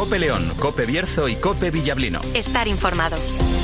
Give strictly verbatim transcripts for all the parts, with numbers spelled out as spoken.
COPE León, COPE Bierzo y COPE Villablino. Estar informado.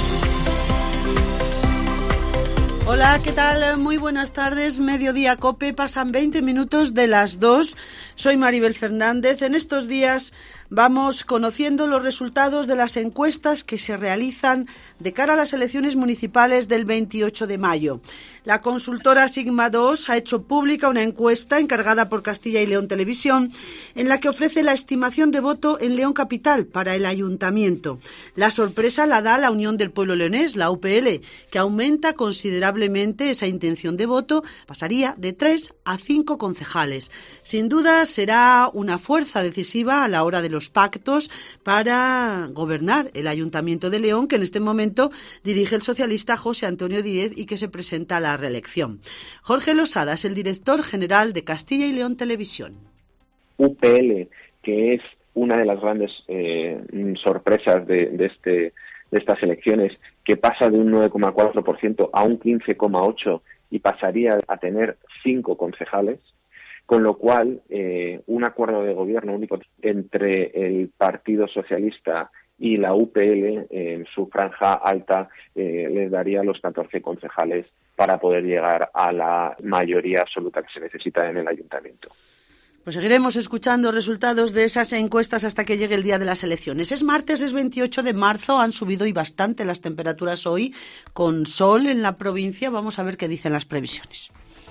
Hola, ¿qué tal? Muy buenas tardes. Mediodía COPE, pasan veinte minutos de las dos. Soy Maribel Fernández. En estos días vamos conociendo los resultados de las encuestas que se realizan de cara a las elecciones municipales del veintiocho de mayo. La consultora Sigma dos ha hecho pública una encuesta encargada por Castilla y León Televisión en la que ofrece la estimación de voto en León Capital para el ayuntamiento. La sorpresa la da la Unión del Pueblo Leonés, la U P L, que aumenta considerablemente esa intención de voto, pasaría de tres a cinco concejales. Sin duda será una fuerza decisiva a la hora de los pactos para gobernar el Ayuntamiento de León, que en este momento dirige el socialista José Antonio Díez y que se presenta a la reelección. Jorge Losada es el director general de Castilla y León Televisión. U P L, que es una de las grandes eh, sorpresas de, de, este, de estas elecciones, que pasa de un nueve coma cuatro por ciento a un quince coma ocho por ciento y pasaría a tener cinco concejales, con lo cual eh, un acuerdo de gobierno único entre el Partido Socialista y la U P L en su franja alta eh, les daría los catorce concejales para poder llegar a la mayoría absoluta que se necesita en el ayuntamiento. Pues seguiremos escuchando resultados de esas encuestas hasta que llegue el día de las elecciones. Es martes, es veintiocho de marzo, han subido y bastante las temperaturas hoy, con sol en la provincia. Vamos a ver qué dicen las previsiones.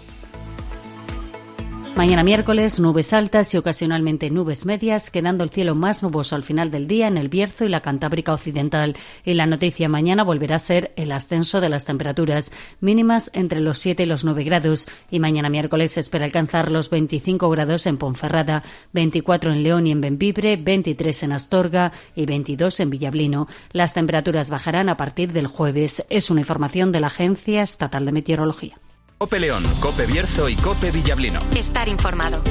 Mañana miércoles, nubes altas y ocasionalmente nubes medias, quedando el cielo más nuboso al final del día en el Bierzo y la Cantábrica Occidental. Y la noticia mañana volverá a ser el ascenso de las temperaturas mínimas entre los siete y los nueve grados. Y mañana miércoles se espera alcanzar los veinticinco grados en Ponferrada, veinticuatro en León y en Bembibre, veintitrés en Astorga y veintidós en Villablino. Las temperaturas bajarán a partir del jueves. Es una información de la Agencia Estatal de Meteorología. COPE León, COPE Bierzo y COPE Villablino. Estar informado.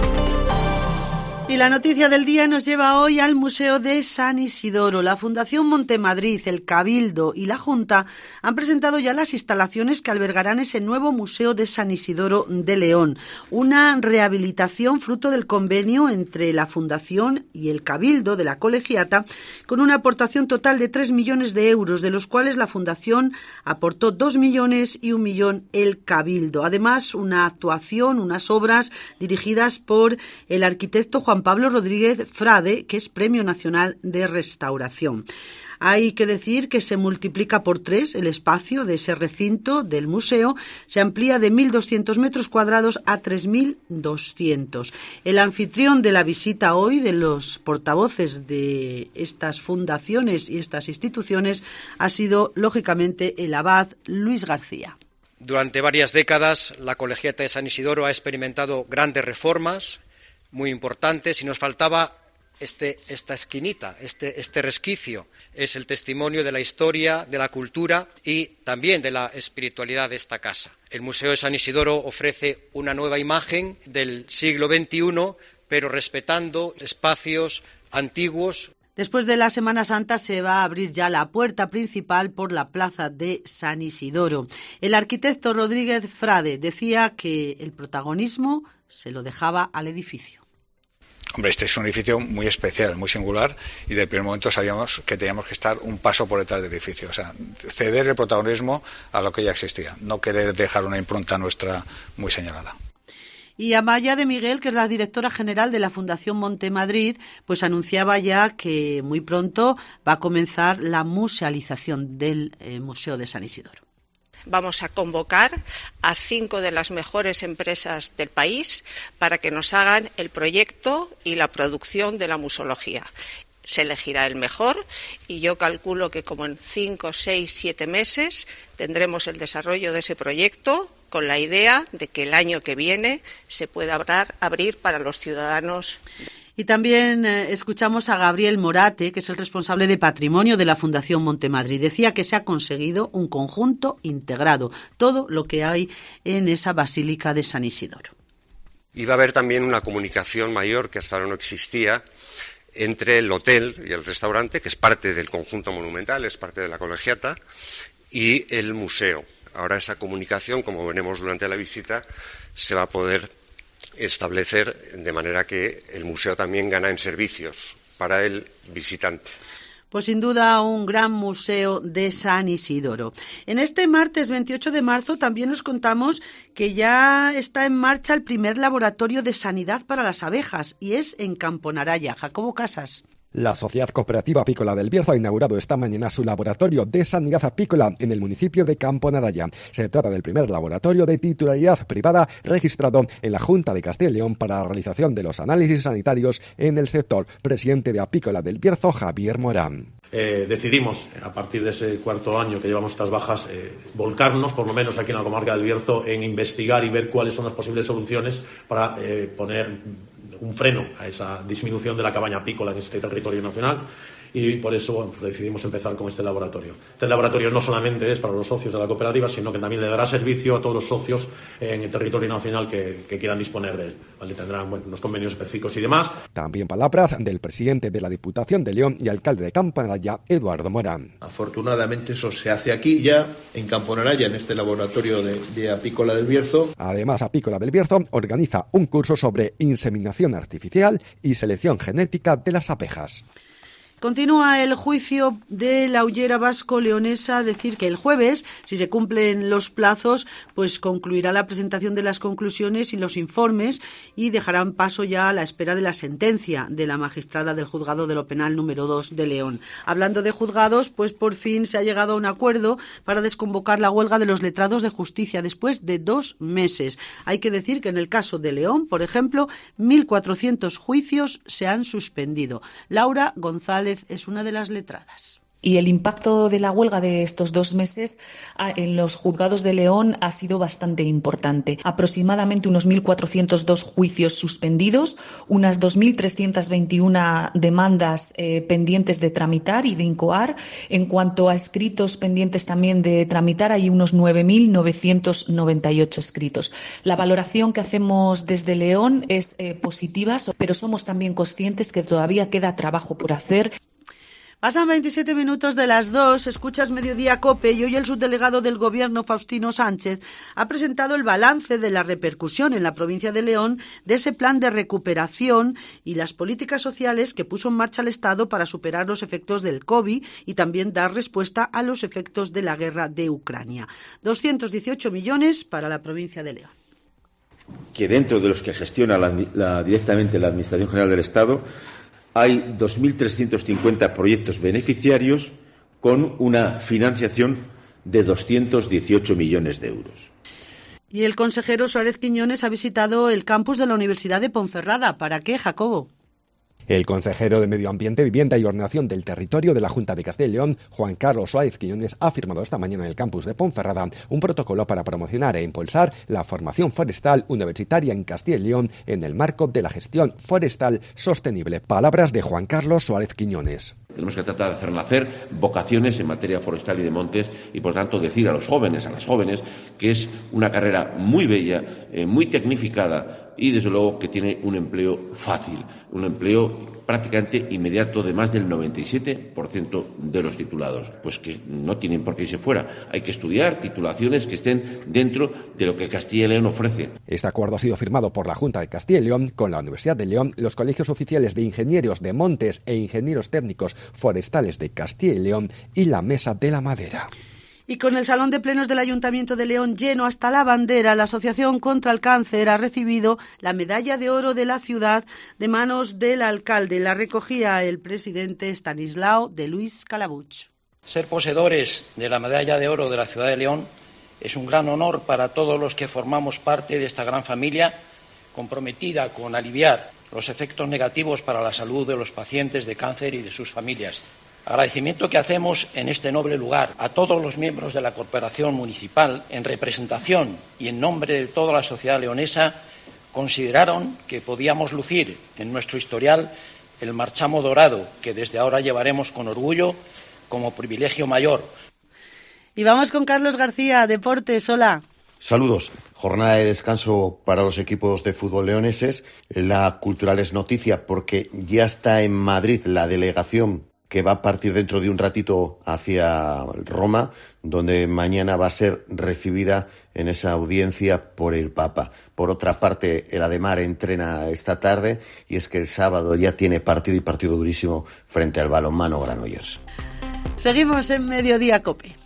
Y la noticia del día nos lleva hoy al Museo de San Isidoro. La Fundación Montemadrid, el Cabildo y la Junta han presentado ya las instalaciones que albergarán ese nuevo Museo de San Isidoro de León. Una rehabilitación fruto del convenio entre la Fundación y el Cabildo de la Colegiata, con una aportación total de tres millones de euros, de los cuales la Fundación aportó dos millones y un millón el Cabildo. Además, una actuación, unas obras dirigidas por el arquitecto Juan Pablo Rodríguez Frade, que es Premio Nacional de Restauración. Hay que decir que se multiplica por tres el espacio de ese recinto del museo, se amplía de mil doscientos metros cuadrados a tres mil doscientos. El anfitrión de la visita hoy, de los portavoces de estas fundaciones y estas instituciones, ha sido, lógicamente, el abad Luis García. Durante varias décadas, la Colegiata de San Isidoro ha experimentado grandes reformas muy importantes y nos faltaba este, esta esquinita, este, este resquicio. Es el testimonio de la historia, de la cultura y también de la espiritualidad de esta casa. El Museo de San Isidoro ofrece una nueva imagen del siglo veintiuno, pero respetando espacios antiguos. Después de la Semana Santa se va a abrir ya la puerta principal por la plaza de San Isidoro. El arquitecto Rodríguez Frade decía que el protagonismo se lo dejaba al edificio. Hombre, este es un edificio muy especial, muy singular, y del primer momento sabíamos que teníamos que estar un paso por detrás del edificio, o sea, ceder el protagonismo a lo que ya existía, no querer dejar una impronta nuestra muy señalada. Y Amaya de Miguel, que es la directora general de la Fundación Montemadrid, pues anunciaba ya que muy pronto va a comenzar la musealización del eh, Museo de San Isidoro. Vamos a convocar a cinco de las mejores empresas del país para que nos hagan el proyecto y la producción de la museología. Se elegirá el mejor y yo calculo que como en cinco, seis, siete meses tendremos el desarrollo de ese proyecto con la idea de que el año que viene se pueda abrir para los ciudadanos. Y también eh, escuchamos a Gabriel Morate, que es el responsable de patrimonio de la Fundación Montemadrid. Decía que se ha conseguido un conjunto integrado, todo lo que hay en esa Basílica de San Isidoro. Y va a haber también una comunicación mayor que hasta ahora no existía entre el hotel y el restaurante, que es parte del conjunto monumental, es parte de la colegiata, y el museo. Ahora esa comunicación, como veremos durante la visita, se va a poder establecer de manera que el museo también gana en servicios, para el visitante. Pues sin duda un gran museo de San Isidoro. En este martes veintiocho de marzo también nos contamos que ya está en marcha el primer laboratorio de sanidad para las abejas y es en Camponaraya. Jacobo Casas. La Sociedad Cooperativa Apícola del Bierzo ha inaugurado esta mañana su laboratorio de sanidad apícola en el municipio de Camponaraya. Se trata del primer laboratorio de titularidad privada registrado en la Junta de Castilla y León para la realización de los análisis sanitarios en el sector. Presidente de Apícola del Bierzo, Javier Morán. Eh, decidimos, a partir de ese cuarto año que llevamos estas bajas, eh, volcarnos, por lo menos aquí en la comarca del Bierzo, en investigar y ver cuáles son las posibles soluciones para eh, poner un freno a esa disminución de la cabaña apícola en este territorio nacional. Y por eso bueno, pues decidimos empezar con este laboratorio. Este laboratorio no solamente es para los socios de la cooperativa, sino que también le dará servicio a todos los socios en el territorio nacional que, que quieran disponer de él. ¿Vale? Tendrán bueno, unos convenios específicos y demás. También palabras del presidente de la Diputación de León y alcalde de Camponaraya, Eduardo Morán. Afortunadamente eso se hace aquí ya, en Camponaraya, en este laboratorio de, de Apícola del Bierzo. Además, Apícola del Bierzo organiza un curso sobre inseminación artificial y selección genética de las abejas. Continúa el juicio de la Ullera Vasco-Leonesa, decir que el jueves, si se cumplen los plazos, pues concluirá la presentación de las conclusiones y los informes y dejarán paso ya a la espera de la sentencia de la magistrada del Juzgado de lo Penal número dos de León. Hablando de juzgados, pues por fin se ha llegado a un acuerdo para desconvocar la huelga de los letrados de justicia después de dos meses. Hay que decir que en el caso de León, por ejemplo, mil cuatrocientos juicios se han suspendido. Laura González es una de las letradas. Y el impacto de la huelga de estos dos meses en los juzgados de León ha sido bastante importante. Aproximadamente unos mil cuatrocientos dos juicios suspendidos, unas dos mil trescientas veintiuna demandas eh, pendientes de tramitar y de incoar. En cuanto a escritos pendientes también de tramitar, hay unos nueve mil novecientos noventa y ocho escritos. La valoración que hacemos desde León es eh, positiva, pero somos también conscientes que todavía queda trabajo por hacer. Pasan veintisiete minutos de las dos, escuchas Mediodía COPE y hoy el subdelegado del Gobierno, Faustino Sánchez, ha presentado el balance de la repercusión en la provincia de León de ese plan de recuperación y las políticas sociales que puso en marcha el Estado para superar los efectos del COVID y también dar respuesta a los efectos de la guerra de Ucrania. doscientos dieciocho millones para la provincia de León. Que dentro de los que gestiona la, la, directamente la Administración General del Estado, hay dos mil trescientos cincuenta proyectos beneficiarios con una financiación de doscientos dieciocho millones de euros. Y el consejero Suárez Quiñones ha visitado el campus de la Universidad de Ponferrada. ¿Para qué, Jacobo? El consejero de Medio Ambiente, Vivienda y Ordenación del Territorio de la Junta de Castilla y León, Juan Carlos Suárez Quiñones, ha firmado esta mañana en el campus de Ponferrada un protocolo para promocionar e impulsar la formación forestal universitaria en Castilla y León en el marco de la gestión forestal sostenible. Palabras de Juan Carlos Suárez Quiñones. Tenemos que tratar de hacer nacer vocaciones en materia forestal y de montes y, por tanto, decir a los jóvenes, a las jóvenes, que es una carrera muy bella, eh, muy tecnificada y, desde luego, que tiene un empleo fácil, un empleo prácticamente inmediato de más del noventa y siete por ciento de los titulados. Pues que no tienen por qué irse fuera. Hay que estudiar titulaciones que estén dentro de lo que Castilla y León ofrece. Este acuerdo ha sido firmado por la Junta de Castilla y León con la Universidad de León, los colegios oficiales de ingenieros de montes e ingenieros técnicos forestales de Castilla y León y la Mesa de la Madera. Y con el Salón de Plenos del Ayuntamiento de León lleno hasta la bandera, la Asociación contra el Cáncer ha recibido la Medalla de Oro de la ciudad de manos del alcalde. La recogía el presidente Estanislao de Luis Calabuch. Ser poseedores de la Medalla de Oro de la ciudad de León es un gran honor para todos los que formamos parte de esta gran familia comprometida con aliviar los efectos negativos para la salud de los pacientes de cáncer y de sus familias. Agradecimiento que hacemos en este noble lugar a todos los miembros de la Corporación Municipal, en representación y en nombre de toda la sociedad leonesa, consideraron que podíamos lucir en nuestro historial el marchamo dorado que desde ahora llevaremos con orgullo como privilegio mayor. Y vamos con Carlos García, Deportes, hola. Saludos. Jornada de descanso para los equipos de fútbol leoneses. La cultural es noticia porque ya está en Madrid la delegación que va a partir dentro de un ratito hacia Roma, donde mañana va a ser recibida en esa audiencia por el Papa. Por otra parte, el Ademar entrena esta tarde y es que el sábado ya tiene partido y partido durísimo frente al balonmano Granollers. Seguimos en Mediodía COPE.